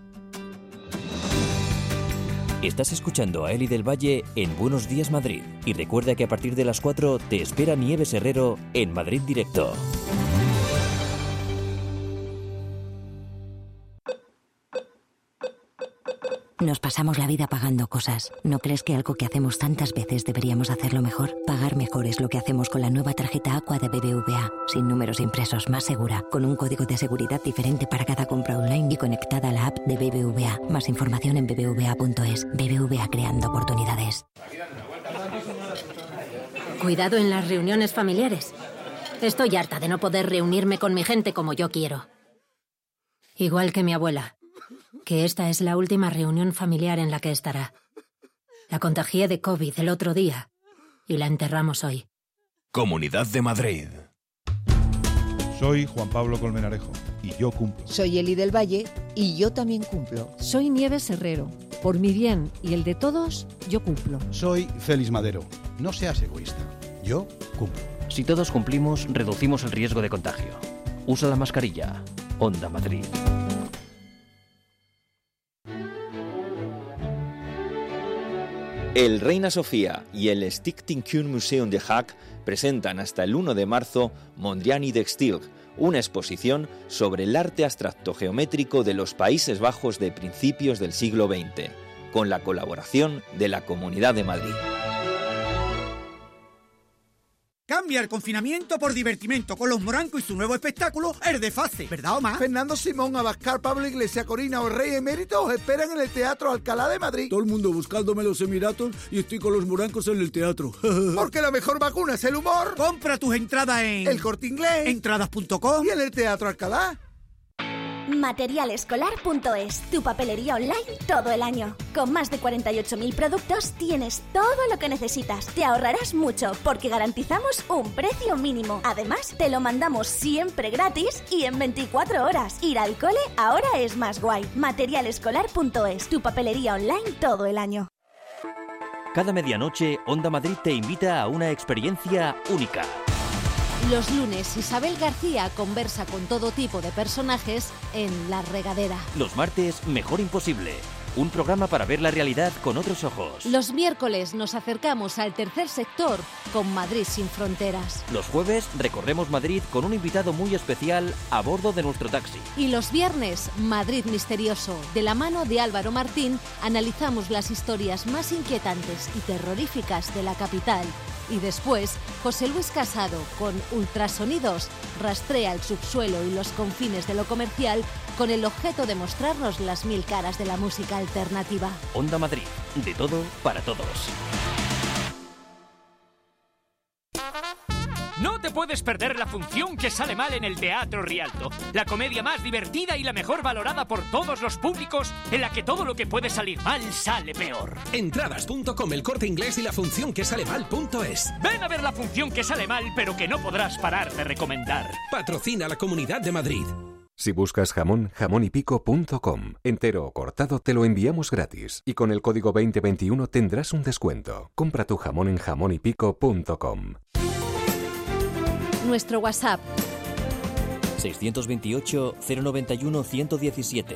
Estás escuchando a Eli del Valle en Buenos Días Madrid. Y recuerda que a partir de las cuatro te espera Nieves Herrero en Madrid Directo. Nos pasamos la vida pagando cosas. ¿No crees que algo que hacemos tantas veces deberíamos hacerlo mejor? Pagar mejor es lo que hacemos con la nueva tarjeta Aqua de B B V A. Sin números impresos, más segura, con un código de seguridad diferente para cada compra online y conectada a la app de B B V A. Más información en b b v a punto es. B B V A, creando oportunidades. Cuidado en las reuniones familiares. Estoy harta de no poder reunirme con mi gente como yo quiero. Igual que mi abuela, que esta es la última reunión familiar en la que estará. La contagié de COVID el otro día y la enterramos hoy. Comunidad de Madrid. Soy Juan Pablo Colmenarejo y yo cumplo. Soy Eli del Valle y yo también cumplo. Soy Nieves Herrero. Por mi bien y el de todos, yo cumplo. Soy Félix Madero. No seas egoísta. Yo cumplo. Si todos cumplimos, reducimos el riesgo de contagio. Usa la mascarilla. Onda Madrid. El Reina Sofía y el Stichting-Kunstmuseum de Haag presentan hasta el uno de marzo Mondrian de Stilg, una exposición sobre el arte abstracto geométrico de los Países Bajos de principios del siglo veinte, con la colaboración de la Comunidad de Madrid. Cambia el confinamiento por divertimento con los Morancos y su nuevo espectáculo, El Desfase. ¿Verdad, Omar? Fernando Simón, Abascal, Pablo Iglesias, Corina o Rey Emérito os esperan en el Teatro Alcalá de Madrid. Todo el mundo buscándome los Emiratos y estoy con los Morancos en el teatro. Porque la mejor vacuna es el humor. Compra tus entradas en El Corte Inglés, entradas punto com y en el Teatro Alcalá. material escolar punto es, tu papelería online todo el año. Con más de cuarenta y ocho mil productos tienes todo lo que necesitas. Te ahorrarás mucho porque garantizamos un precio mínimo. Además, te lo mandamos siempre gratis y en veinticuatro horas. Ir al cole ahora es más guay. material escolar punto es, tu papelería online todo el año. Cada medianoche, Onda Madrid te invita a una experiencia única. Los lunes, Isabel García conversa con todo tipo de personajes en La Regadera. Los martes, Mejor Imposible. Un programa para ver la realidad con otros ojos. Los miércoles nos acercamos al tercer sector con Madrid sin fronteras. Los jueves recorremos Madrid con un invitado muy especial a bordo de nuestro taxi. Y los viernes, Madrid Misterioso. De la mano de Álvaro Martín, analizamos las historias más inquietantes y terroríficas de la capital. Y después, José Luis Casado, con Ultrasonidos, rastrea el subsuelo y los confines de lo comercial con el objeto de mostrarnos las mil caras de la música alternativa. Onda Madrid, de todo para todos. No te puedes perder la función que sale mal en el Teatro Rialto. La comedia más divertida y la mejor valorada por todos los públicos, en la que todo lo que puede salir mal sale peor. Entradas punto com, El Corte Inglés y la función que sale mal punto es. Ven a ver la función que sale mal, pero que no podrás parar de recomendar. Patrocina la Comunidad de Madrid. Si buscas jamón, jamón y pico punto com. Entero o cortado te lo enviamos gratis. Y con el código veinte veintiuno tendrás un descuento. Compra tu jamón en jamón y pico punto com. Nuestro WhatsApp seiscientos veintiocho, cero noventa y uno, ciento diecisiete.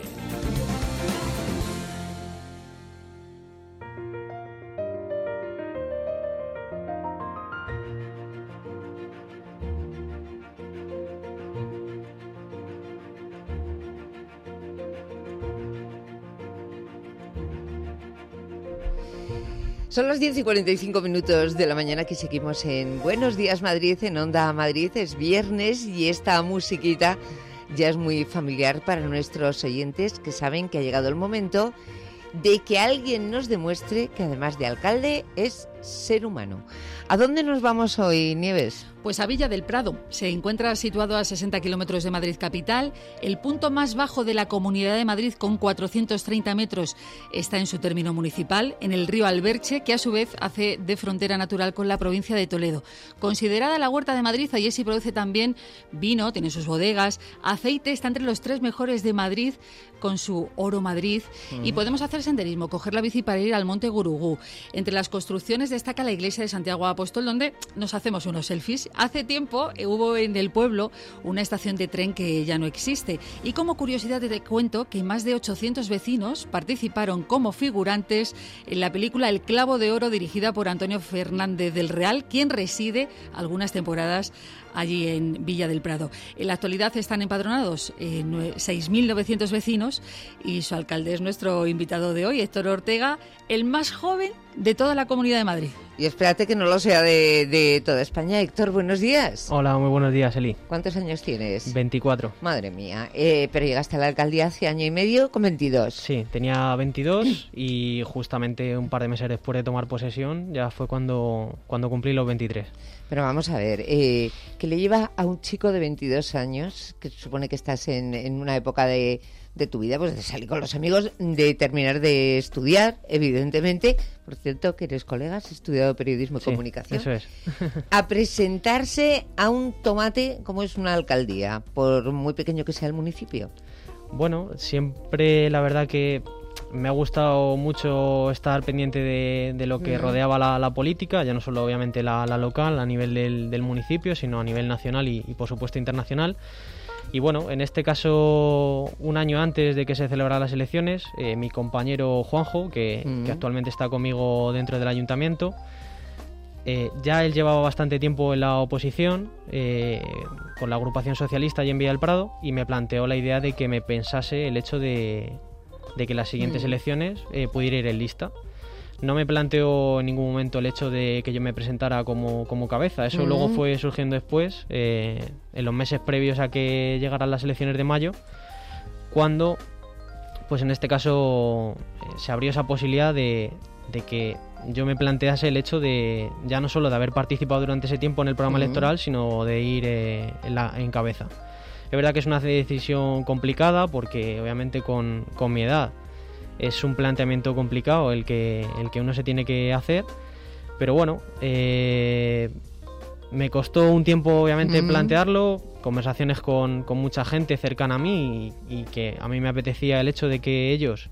Son las diez y cuarenta y cinco minutos de la mañana que seguimos en Buenos Días Madrid, en Onda Madrid. Es viernes y esta musiquita ya es muy familiar para nuestros oyentes que saben que ha llegado el momento de que alguien nos demuestre que además de alcalde es ser humano. ¿A dónde nos vamos hoy, Nieves? Pues a Villa del Prado. Se encuentra situado a sesenta kilómetros de Madrid capital. El punto más bajo de la Comunidad de Madrid, con cuatrocientos treinta metros, está en su término municipal, en el río Alberche, que a su vez hace de frontera natural con la provincia de Toledo. Considerada la Huerta de Madrid, allí se produce también vino, tiene sus bodegas, aceite, está entre los tres mejores de Madrid, con su Oro Madrid, mm. y podemos hacer senderismo, coger la bici para ir al Monte Gurugú. Entre las construcciones destaca la iglesia de Santiago Apóstol, donde nos hacemos unos selfies. Hace tiempo eh, hubo en el pueblo una estación de tren que ya no existe. Y como curiosidad te cuento que más de ochocientos vecinos participaron como figurantes en la película El Clavo de Oro, dirigida por Antonio Fernández del Real, quien reside algunas temporadas allí en Villa del Prado. En la actualidad están empadronados eh, seis mil novecientos vecinos y su alcalde es nuestro invitado de hoy, Héctor Ortega, el más joven de toda la Comunidad de Madrid. Y espérate que no lo sea de, de toda España. Héctor, buenos días. Hola, muy buenos días, Eli. ¿Cuántos años tienes? veinticuatro. Madre mía, eh, pero llegaste a la alcaldía hace año y medio con veintidós. Sí, tenía veintidós y justamente un par de meses después de tomar posesión ya fue cuando, cuando cumplí los veintitrés. Pero vamos a ver, eh, ¿qué le lleva a un chico de veintidós años, que supone que estás en, en una época de, de tu vida, pues de salir con los amigos, de terminar de estudiar, evidentemente, por cierto que eres colega, has estudiado periodismo y sí, comunicación, eso es. a presentarse a un tomate como es una alcaldía, por muy pequeño que sea el municipio? Bueno, siempre la verdad que me ha gustado mucho estar pendiente de, de lo que rodeaba la, la política, ya no solo obviamente la, la local a nivel del, del municipio, sino a nivel nacional y, y por supuesto internacional. Y bueno, en este caso, un año antes de que se celebraran las elecciones, eh, mi compañero Juanjo, que, mm. que actualmente está conmigo dentro del ayuntamiento, eh, ya él llevaba bastante tiempo en la oposición, eh, con la agrupación socialista y en Villa del Prado, y me planteó la idea de que me pensase el hecho de... de que las siguientes mm. elecciones eh, pudiera ir en lista. No me planteó en ningún momento el hecho de que yo me presentara como, como cabeza. Eso mm. luego fue surgiendo después, eh, en los meses previos a que llegaran las elecciones de mayo, cuando, pues en este caso, eh, se abrió esa posibilidad de, de que yo me plantease el hecho de, ya no solo de haber participado durante ese tiempo en el programa mm. electoral, sino de ir eh, en, la, en cabeza. Es verdad que es una decisión complicada porque obviamente con, con mi edad es un planteamiento complicado el que, el que uno se tiene que hacer, pero bueno, eh, me costó un tiempo obviamente mm. plantearlo, conversaciones con, con mucha gente cercana a mí y, y que a mí me apetecía el hecho de que ellos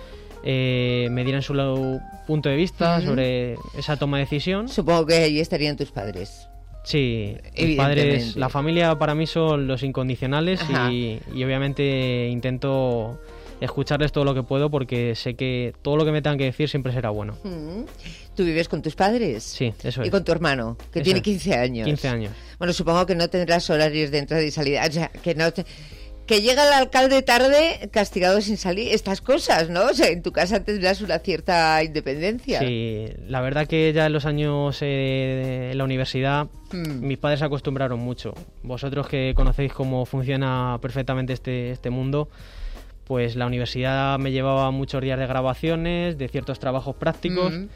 eh, me dieran su lado, punto de vista mm. sobre esa toma de decisión. Supongo que allí estarían tus padres. Sí, mis padres, la familia para mí son los incondicionales y, y obviamente intento escucharles todo lo que puedo porque sé que todo lo que me tengan que decir siempre será bueno. Mm. ¿Tú vives con tus padres? Sí, eso es. ¿Y con tu hermano, que eso tiene es. quince años? quince años. Bueno, supongo que no tendrás horarios de entrada y salida, o sea, que no te... Que llega el alcalde tarde, castigado sin salir, estas cosas, ¿no? O sea, en tu casa tendrás una cierta independencia. Sí, la verdad que ya en los años eh, en la universidad mm. mis padres se acostumbraron mucho. Vosotros que conocéis cómo funciona perfectamente este, este mundo, pues la universidad me llevaba muchos días de grabaciones, de ciertos trabajos prácticos mm.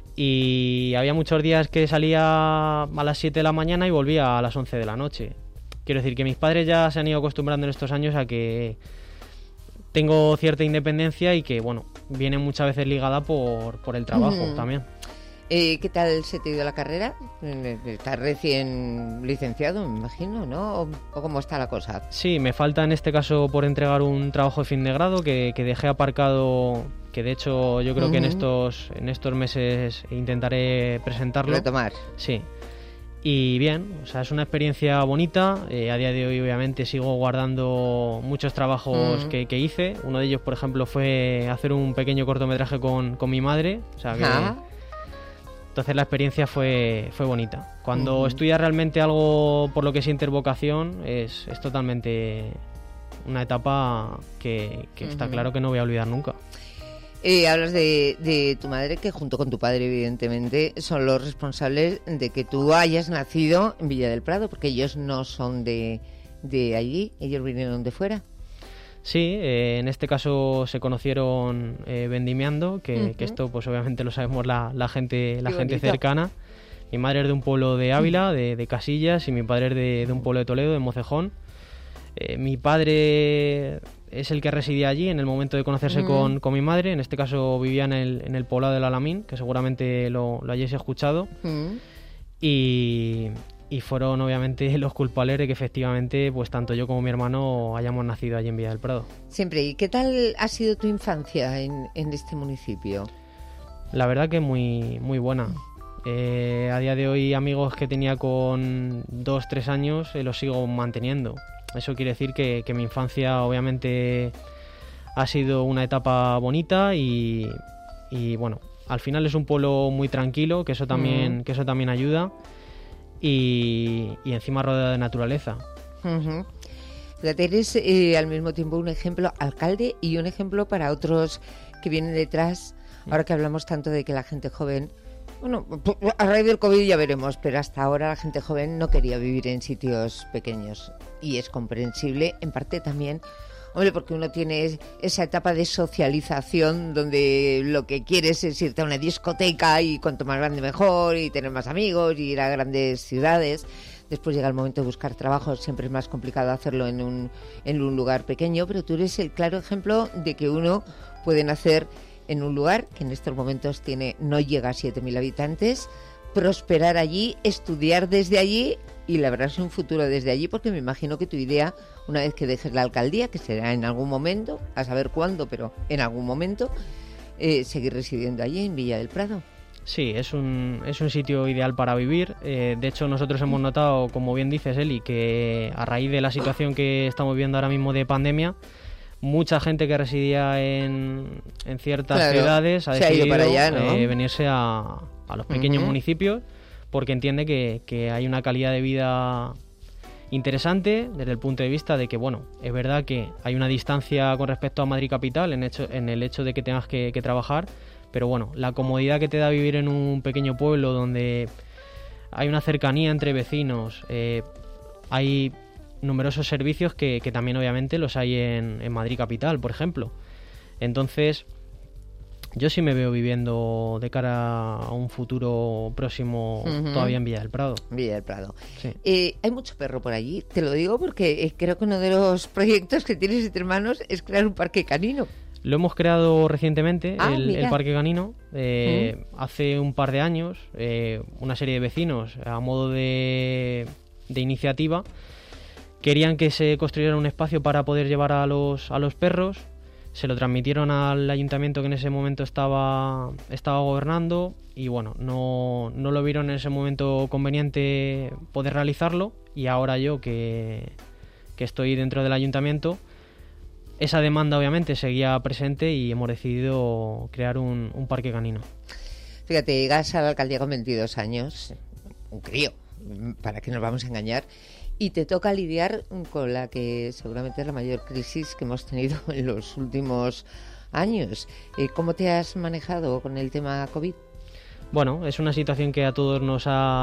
y había muchos días que salía a las siete de la mañana y volvía a las once de la noche. Quiero decir que mis padres ya se han ido acostumbrando en estos años a que tengo cierta independencia y que, bueno, viene muchas veces ligada por, por el trabajo mm. también. Eh, ¿Qué tal se te ha ido la carrera? Estás recién licenciado, me imagino, ¿no? ¿O, o cómo está la cosa? Sí, me falta en este caso por entregar un trabajo de fin de grado que, que dejé aparcado, que de hecho yo creo uh-huh. que en estos, en estos meses intentaré presentarlo. Retomar. Sí. Y bien, o sea, es una experiencia bonita. Eh, a día de hoy, obviamente, sigo guardando muchos trabajos mm. que, que hice. Uno de ellos, por ejemplo, fue hacer un pequeño cortometraje con, con mi madre. O sea, que, entonces la experiencia fue, fue bonita. Cuando mm. estudias realmente algo por lo que sientes vocación, es, es totalmente una etapa que, que mm. está claro que no voy a olvidar nunca. Eh, hablas de, de tu madre, que junto con tu padre, evidentemente, son los responsables de que tú hayas nacido en Villa del Prado, porque ellos no son de, de allí, ellos vinieron de fuera. Sí, eh, en este caso se conocieron eh, vendimiando, que, uh-huh. que esto pues obviamente lo sabemos la, la gente la gente cercana. Mi madre es de un pueblo de Ávila, de, de Casillas, y mi padre es de, de un pueblo de Toledo, de Mocejón. Eh, mi padre es el que residía allí en el momento de conocerse uh-huh. con, con mi madre. En este caso vivía en el, en el poblado del Alamín, que seguramente lo, lo hayáis escuchado. Uh-huh. Y... Y fueron obviamente los culpables de que efectivamente pues tanto yo como mi hermano hayamos nacido allí en Villa del Prado. Siempre. ¿Y qué tal ha sido tu infancia en, en este municipio? La verdad que muy, muy buena. Eh, a día de hoy amigos que tenía con dos, tres años eh, los sigo manteniendo. Eso quiere decir que, que mi infancia obviamente ha sido una etapa bonita y, y bueno, al final es un pueblo muy tranquilo, que eso también, mm. que eso también ayuda. Y, y encima rodeado de naturaleza. Uh-huh. Eres eh, al mismo tiempo un ejemplo alcalde y un ejemplo para otros que vienen detrás. Ahora que hablamos tanto de que la gente joven, bueno, a raíz del COVID ya veremos, pero hasta ahora la gente joven no quería vivir en sitios pequeños y es comprensible, en parte también, hombre, porque uno tiene esa etapa de socialización donde lo que quieres es irte a una discoteca y cuanto más grande mejor y tener más amigos y ir a grandes ciudades. Después llega el momento de buscar trabajo, siempre es más complicado hacerlo en un, en un lugar pequeño, pero tú eres el claro ejemplo de que uno puede nacer en un lugar que en estos momentos tiene no llega a siete mil habitantes, prosperar allí, estudiar desde allí y labrarse un futuro desde allí, porque me imagino que tu idea, una vez que dejes la alcaldía, que será en algún momento, a saber cuándo, pero en algún momento, eh, seguir residiendo allí en Villa del Prado. Sí, es un, es un sitio ideal para vivir. Eh, de hecho, nosotros hemos notado, como bien dices, Eli, que a raíz de la situación que estamos viviendo ahora mismo de pandemia, mucha gente que residía en, en ciertas claro, ciudades ha decidido ha para allá, ¿no? eh, venirse a, a los pequeños uh-huh. municipios, porque entiende que, que hay una calidad de vida interesante desde el punto de vista de que, bueno, es verdad que hay una distancia con respecto a Madrid capital en, hecho, en el hecho de que tengas que, que trabajar, pero bueno, la comodidad que te da vivir en un pequeño pueblo donde hay una cercanía entre vecinos, eh, hay numerosos servicios que, que también obviamente los hay en, en Madrid capital, por ejemplo. Entonces, yo sí me veo viviendo de cara a un futuro próximo uh-huh. todavía en Villa del Prado. Villa del Prado. Sí. Eh, hay mucho perro por allí, te lo digo porque creo que uno de los proyectos que tienes entre manos es crear un parque canino. Lo hemos creado recientemente, ah, el, el Parque Canino. Eh, uh-huh. Hace un par de años, eh, una serie de vecinos, a modo de, de iniciativa, querían que se construyera un espacio para poder llevar a los, a los perros. Se lo transmitieron al ayuntamiento que en ese momento estaba, estaba gobernando y bueno, no, no lo vieron en ese momento conveniente poder realizarlo, y ahora yo que, que estoy dentro del ayuntamiento, esa demanda obviamente seguía presente y hemos decidido crear un, un parque canino. Fíjate, llegas a la alcaldía con veintidós años, un crío, ¿para qué nos vamos a engañar? Y te toca lidiar con la que seguramente es la mayor crisis que hemos tenido en los últimos años. ¿Cómo te has manejado con el tema COVID? Bueno, es una situación que a todos nos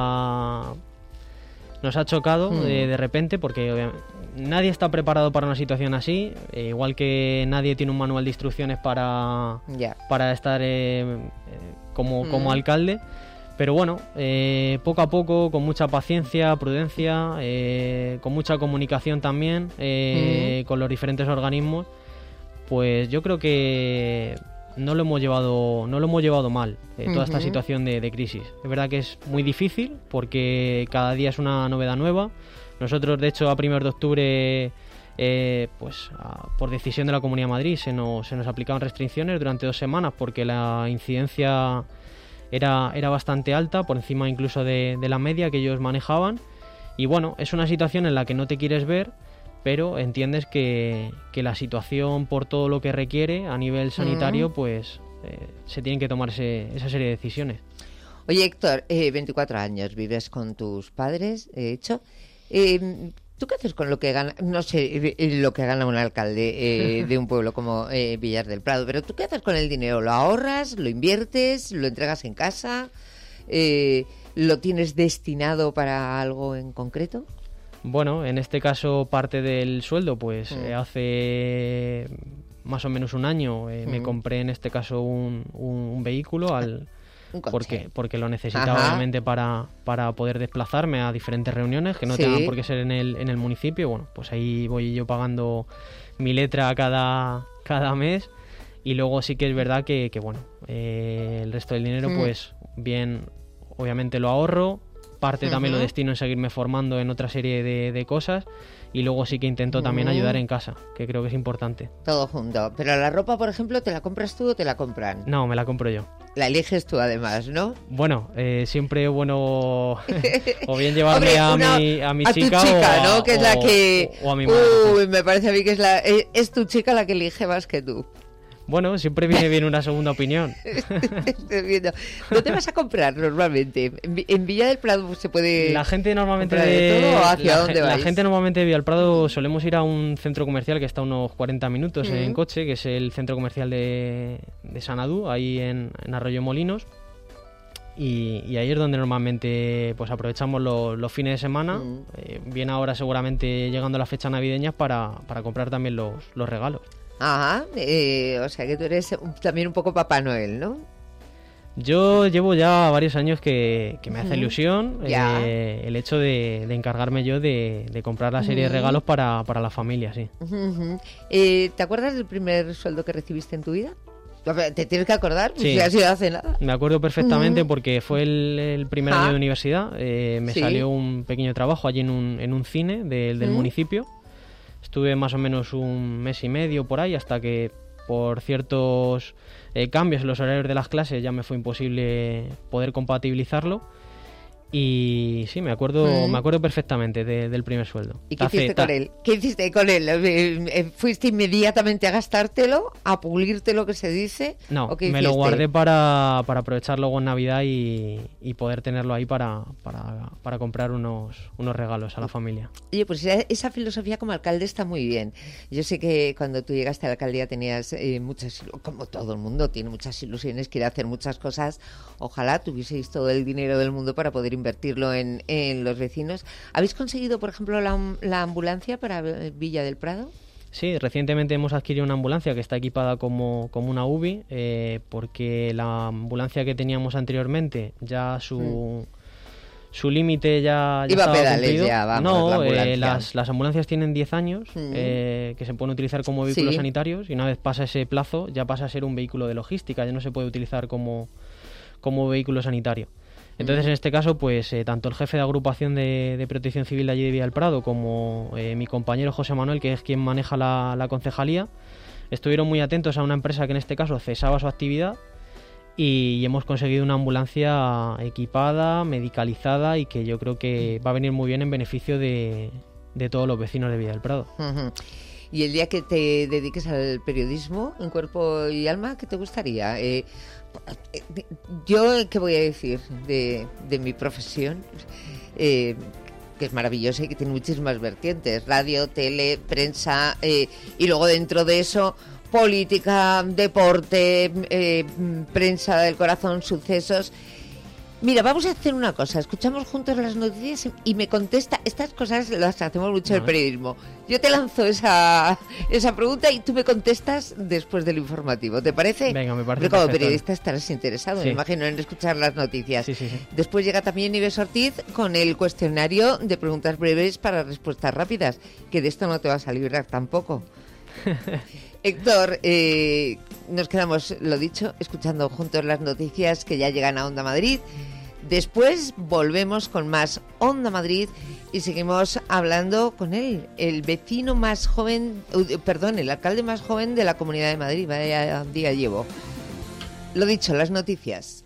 ha nos ha chocado mm. de, de repente, porque obviamente nadie está preparado para una situación así, eh, igual que nadie tiene un manual de instrucciones para, yeah. para estar eh, eh, como, mm. como alcalde. Pero bueno, eh, poco a poco, con mucha paciencia, prudencia, eh, con mucha comunicación también eh, mm. con los diferentes organismos, pues yo creo que no lo hemos llevado, no lo hemos llevado mal, eh, toda uh-huh. esta situación de, de crisis. Es verdad que es muy difícil porque cada día es una novedad nueva. Nosotros, de hecho, a primeros de octubre, eh, pues a, por decisión de la Comunidad de Madrid, se nos, se nos aplicaban restricciones durante dos semanas porque la incidencia Era, era bastante alta, por encima incluso de, de la media que ellos manejaban. Y bueno, es una situación en la que no te quieres ver, pero entiendes que, que la situación, por todo lo que requiere a nivel sanitario, mm. pues eh, se tienen que tomar ese, esa serie de decisiones. Oye, Héctor, eh, veinticuatro años, vives con tus padres, de hecho. Eh, ¿Tú qué haces con lo que gana, no sé, lo que gana un alcalde eh, de un pueblo como eh, Villar del Prado, pero tú qué haces con el dinero? ¿Lo ahorras, lo inviertes, lo entregas en casa? Eh, ¿Lo tienes destinado para algo en concreto? Bueno, en este caso parte del sueldo, pues mm. eh, hace más o menos un año eh, mm. me compré en este caso un, un, un vehículo al... Porque, porque lo necesitaba Ajá. obviamente para, para poder desplazarme a diferentes reuniones que no sí. tengan por qué ser en el, en el municipio. Bueno, pues ahí voy yo pagando mi letra cada, cada mes y luego sí que es verdad que, que bueno, eh, el resto del dinero mm. pues bien, obviamente lo ahorro, parte uh-huh. también lo destino en seguirme formando en otra serie de, de cosas y luego sí que intento también uh-huh. ayudar en casa, que creo que es importante. Todo junto. Pero la ropa, por ejemplo, ¿te la compras tú o te la compran? No, me la compro yo. La eliges tú además, ¿no? Bueno, eh, siempre bueno o bien llevarme Hombre, a, una, mi, a mi a chica, tu chica, o a, ¿no? Que es o, la que... O a mi madre. Uy, me parece a mí que es la es tu chica la que elige más que tú. Bueno, siempre viene bien una segunda opinión. Estoy viendo. ¿No te vas a comprar normalmente? ¿En Villa del Prado se puede La gente normalmente de, de todo o hacia la, dónde vais? La gente normalmente de Villa del Prado solemos ir a un centro comercial que está a unos cuarenta minutos uh-huh. en coche, que es el centro comercial de, de Sanadú, ahí en, en Arroyo Molinos. Y, y ahí es donde normalmente pues aprovechamos los, los fines de semana, uh-huh. eh, bien ahora seguramente llegando a las fechas navideñas para, para comprar también los, los regalos. Ajá, eh, o sea que tú eres también un poco Papá Noel, ¿no? Yo llevo ya varios años que, que me hace uh-huh. ilusión eh, el hecho de, de encargarme yo de, de comprar la serie uh-huh. de regalos para, para la familia, sí. Uh-huh. Eh, ¿Te acuerdas del primer sueldo que recibiste en tu vida? ¿Te tienes que acordar? Sí. Si ha sido hace nada. Me acuerdo perfectamente uh-huh. porque fue el, el primer ah. año de universidad. Eh, me ¿Sí? salió un pequeño trabajo allí en un, en un cine de, del uh-huh. municipio. Estuve más o menos un mes y medio por ahí hasta que por ciertos eh, cambios en los horarios de las clases ya me fue imposible poder compatibilizarlo. Y sí, me acuerdo mm. me acuerdo perfectamente de, del primer sueldo. ¿Y qué hiciste con él? ¿Qué hiciste con él? ¿Fuiste inmediatamente a gastártelo, a pulírtelo, que se dice? No, ¿o qué me hiciste? lo guardé para, para aprovechar luego en Navidad y, y poder tenerlo ahí para, para, para comprar unos, unos regalos a la familia. Oye, pues esa, esa filosofía como alcalde está muy bien. Yo sé que cuando tú llegaste a la alcaldía tenías eh, muchas, como todo el mundo, tiene muchas ilusiones, quiere hacer muchas cosas. Ojalá tuvieseis todo el dinero del mundo para poder invertirlo en, en los vecinos. ¿Habéis conseguido, por ejemplo, la, la ambulancia para Villa del Prado? Sí, recientemente hemos adquirido una ambulancia que está equipada como, como una U B I, eh, porque la ambulancia que teníamos anteriormente, ya su... Mm. Su límite ya, ya Iba estaba pedales cumplido. Ya, vamos, no, la eh, las, las ambulancias tienen diez años mm. eh, que se pueden utilizar como vehículos sí. sanitarios y una vez pasa ese plazo ya pasa a ser un vehículo de logística, ya no se puede utilizar como, como vehículo sanitario. Entonces, mm. en este caso, pues eh, tanto el jefe de agrupación de, de protección civil de allí de Villa del Prado como eh, mi compañero José Manuel, que es quien maneja la, la concejalía, estuvieron muy atentos a una empresa que en este caso cesaba su actividad y, y hemos conseguido una ambulancia equipada, medicalizada y que yo creo que va a venir muy bien en beneficio de, de todos los vecinos de Villa del Prado. Uh-huh. Y el día que te dediques al periodismo en cuerpo y alma, ¿qué te gustaría? Eh, yo, ¿qué voy a decir de, de mi profesión? Eh, que es maravillosa y que tiene muchísimas vertientes, radio, tele, prensa, eh, y luego dentro de eso, política, deporte, eh, prensa del corazón, sucesos. Mira, vamos a hacer una cosa, escuchamos juntos las noticias y me contesta, estas cosas las hacemos mucho en el periodismo. Yo te lanzo esa esa pregunta y tú me contestas después del informativo, ¿te parece? Venga, me parece. Porque como perfecto. periodista estarás interesado, sí. me imagino, en escuchar las noticias. Sí, sí, sí. Después llega también Nieves Ortiz con el cuestionario de preguntas breves para respuestas rápidas, que de esto no te vas a librar tampoco. Héctor, eh, nos quedamos, lo dicho, escuchando juntos las noticias que ya llegan a Onda Madrid. Después volvemos con más Onda Madrid y seguimos hablando con él, el vecino más joven, perdón, el alcalde más joven de la Comunidad de Madrid. Vaya día llevo. Lo dicho, las noticias.